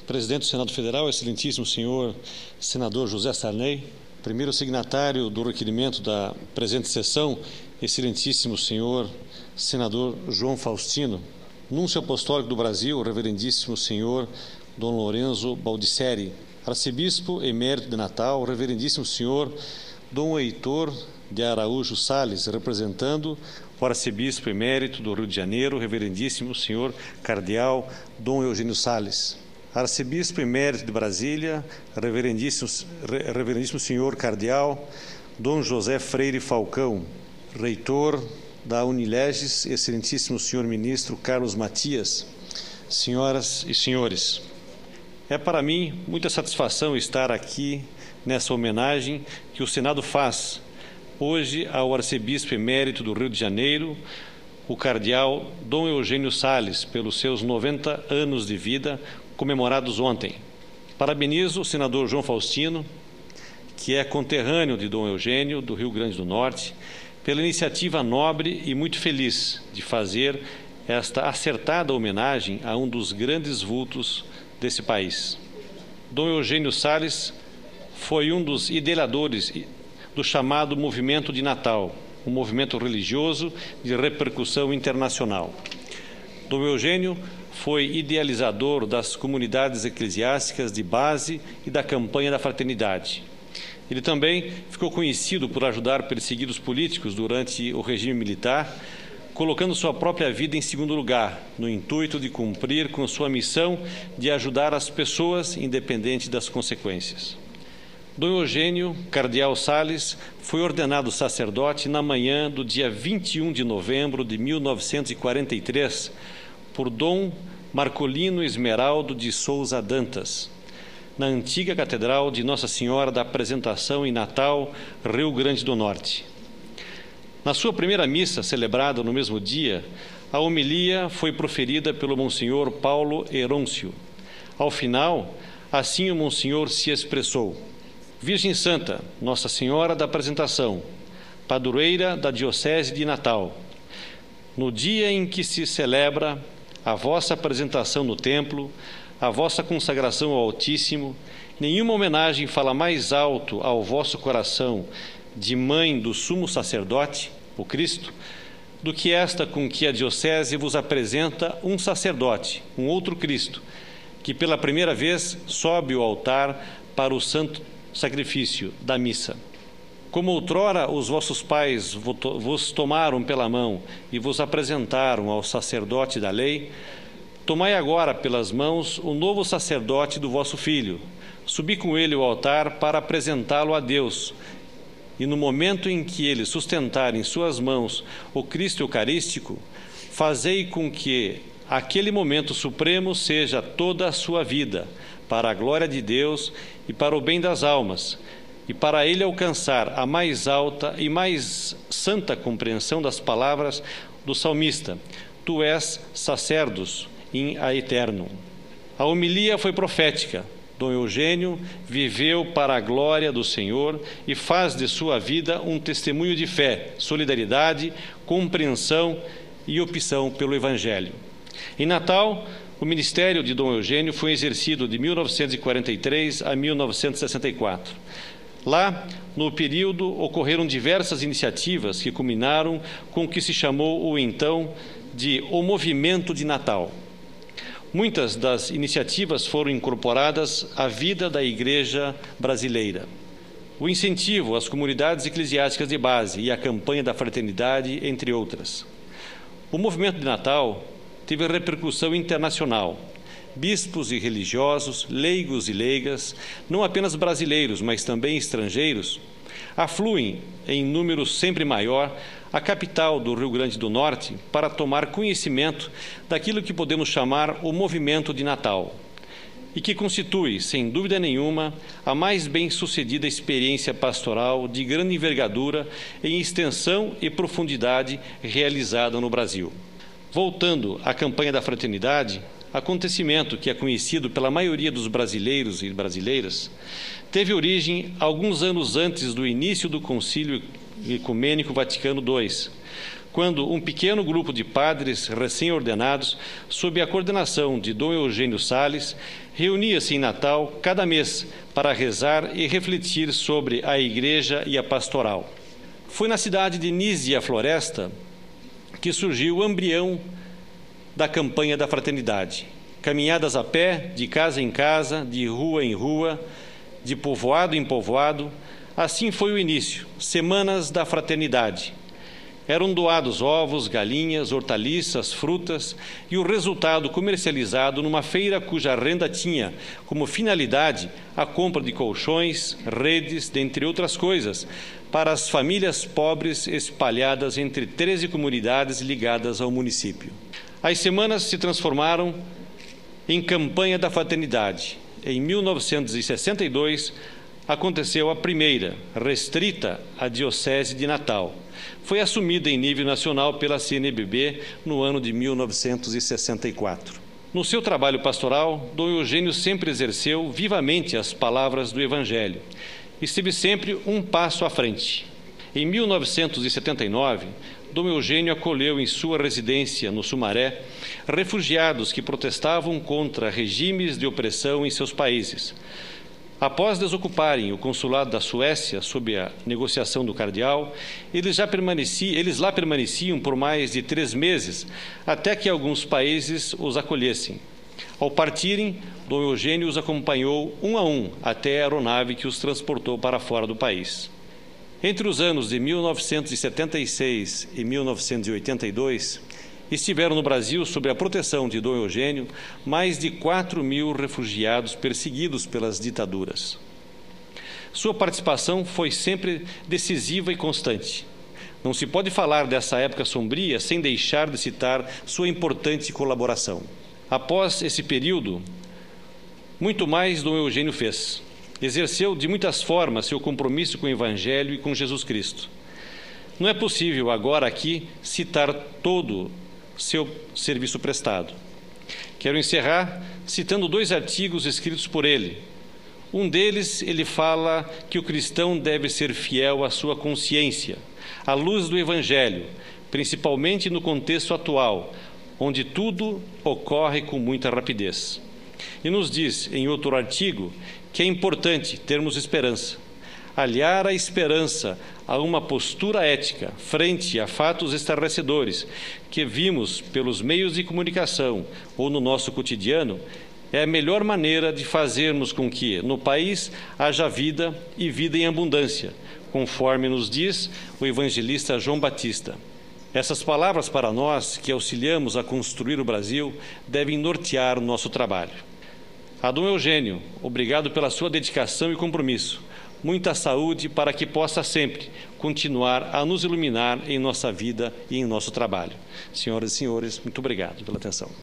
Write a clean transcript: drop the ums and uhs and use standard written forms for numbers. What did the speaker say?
Presidente do Senado Federal, excelentíssimo senhor senador José Sarney, primeiro signatário do requerimento da presente sessão, excelentíssimo senhor senador João Faustino, Núncio Apostólico do Brasil, reverendíssimo senhor Dom Lorenzo Baldisseri, arcebispo emérito de Natal, reverendíssimo senhor Dom Heitor de Araújo Sales, representando o arcebispo emérito do Rio de Janeiro, reverendíssimo senhor cardeal Dom Eugênio Sales, arcebispo emérito de Brasília, reverendíssimo senhor cardeal Dom José Freire Falcão, reitor da Unileges, excelentíssimo senhor ministro Carlos Matias, senhoras e senhores. É para mim muita satisfação estar aqui nessa homenagem que o Senado faz hoje ao arcebispo emérito do Rio de Janeiro, o cardeal Dom Eugênio Sales, pelos seus 90 anos de vida, comemorados ontem. Parabenizo o senador João Faustino, que é conterrâneo de Dom Eugênio, do Rio Grande do Norte, pela iniciativa nobre e muito feliz de fazer esta acertada homenagem a um dos grandes vultos desse país. Dom Eugênio Sales foi um dos idealizadores do chamado Movimento de Natal, um movimento religioso de repercussão internacional. Dom Eugênio foi idealizador das comunidades eclesiásticas de base e da campanha da fraternidade. Ele também ficou conhecido por ajudar perseguidos políticos durante o regime militar, colocando sua própria vida em segundo lugar, no intuito de cumprir com sua missão de ajudar as pessoas, independente das consequências. Dom Eugênio Cardeal Sales foi ordenado sacerdote na manhã do dia 21 de novembro de 1943 por Dom Marcolino Esmeraldo de Souza Dantas, na antiga Catedral de Nossa Senhora da Apresentação em Natal, Rio Grande do Norte. Na sua primeira missa, celebrada no mesmo dia, a homilia foi proferida pelo Monsenhor Paulo Herôncio. Ao final, assim o Monsenhor se expressou: Virgem Santa, Nossa Senhora da Apresentação, padroeira da Diocese de Natal, no dia em que se celebra a vossa apresentação no templo, a vossa consagração ao Altíssimo, nenhuma homenagem fala mais alto ao vosso coração de mãe do sumo sacerdote, o Cristo, do que esta com que a Diocese vos apresenta um sacerdote, um outro Cristo, que pela primeira vez sobe o altar para o santo sacrifício da missa. Como outrora os vossos pais vos tomaram pela mão e vos apresentaram ao sacerdote da lei, tomai agora pelas mãos o novo sacerdote do vosso filho, subi com ele ao altar para apresentá-lo a Deus, e no momento em que ele sustentar em suas mãos o Cristo Eucarístico, fazei com que aquele momento supremo seja toda a sua vida, para a glória de Deus e para o bem das almas, e para ele alcançar a mais alta e mais santa compreensão das palavras do salmista: Tu és sacerdos in aeternum. A homilia foi profética. Dom Eugênio viveu para a glória do Senhor e faz de sua vida um testemunho de fé, solidariedade, compreensão e opção pelo Evangelho. Em Natal, o ministério de Dom Eugênio foi exercido de 1943 a 1964. Lá, no período, ocorreram diversas iniciativas que culminaram com o que se chamou o então de o Movimento de Natal. Muitas das iniciativas foram incorporadas à vida da Igreja brasileira. O incentivo às comunidades eclesiásticas de base e a campanha da fraternidade, entre outras. O Movimento de Natal teve repercussão internacional. Bispos e religiosos, leigos e leigas, não apenas brasileiros, mas também estrangeiros, afluem em número sempre maior à capital do Rio Grande do Norte para tomar conhecimento daquilo que podemos chamar o Movimento de Natal, e que constitui, sem dúvida nenhuma, a mais bem-sucedida experiência pastoral de grande envergadura em extensão e profundidade realizada no Brasil. Voltando à campanha da fraternidade, acontecimento que é conhecido pela maioria dos brasileiros e brasileiras, teve origem alguns anos antes do início do Concílio Ecumênico Vaticano II, quando um pequeno grupo de padres recém-ordenados, sob a coordenação de Dom Eugênio Sales, reunia-se em Natal cada mês para rezar e refletir sobre a igreja e a pastoral. Foi na cidade de Nízia Floresta que surgiu o embrião da campanha da fraternidade. Caminhadas a pé, de casa em casa, de rua em rua, de povoado em povoado, assim foi o início, Semanas da Fraternidade. Eram doados ovos, galinhas, hortaliças, frutas e o resultado comercializado numa feira cuja renda tinha como finalidade a compra de colchões, redes, dentre outras coisas, para as famílias pobres espalhadas entre 13 comunidades ligadas ao município. As semanas se transformaram em campanha da fraternidade. Em 1962, aconteceu a primeira, restrita à Diocese de Natal. Foi assumida em nível nacional pela CNBB no ano de 1964. No seu trabalho pastoral, Dom Eugênio sempre exerceu vivamente as palavras do Evangelho. Esteve sempre um passo à frente. Em 1979, Dom Eugênio acolheu em sua residência, no Sumaré, refugiados que protestavam contra regimes de opressão em seus países. Após desocuparem o consulado da Suécia sob a negociação do cardeal, eles lá permaneciam por mais de 3 meses, até que alguns países os acolhessem. Ao partirem, Dom Eugênio os acompanhou um a um até a aeronave que os transportou para fora do país. Entre os anos de 1976 e 1982, estiveram no Brasil, sob a proteção de Dom Eugênio, mais de 4.000 refugiados perseguidos pelas ditaduras. Sua participação foi sempre decisiva e constante. Não se pode falar dessa época sombria sem deixar de citar sua importante colaboração. Após esse período, muito mais Dom Eugênio fez. Exerceu de muitas formas seu compromisso com o Evangelho e com Jesus Cristo. Não é possível agora aqui citar todo seu serviço prestado. Quero encerrar citando 2 artigos escritos por ele. Um deles, ele fala que o cristão deve ser fiel à sua consciência, à luz do Evangelho, principalmente no contexto atual, onde tudo ocorre com muita rapidez. E nos diz, em outro artigo, que é importante termos esperança. Aliar a esperança a uma postura ética frente a fatos estarrecedores que vimos pelos meios de comunicação ou no nosso cotidiano é a melhor maneira de fazermos com que no país haja vida e vida em abundância, conforme nos diz o evangelista João Batista. Essas palavras para nós, que auxiliamos a construir o Brasil, devem nortear o nosso trabalho. A Dom Eugênio, obrigado pela sua dedicação e compromisso. Muita saúde para que possa sempre continuar a nos iluminar em nossa vida e em nosso trabalho. Senhoras e senhores, muito obrigado pela atenção.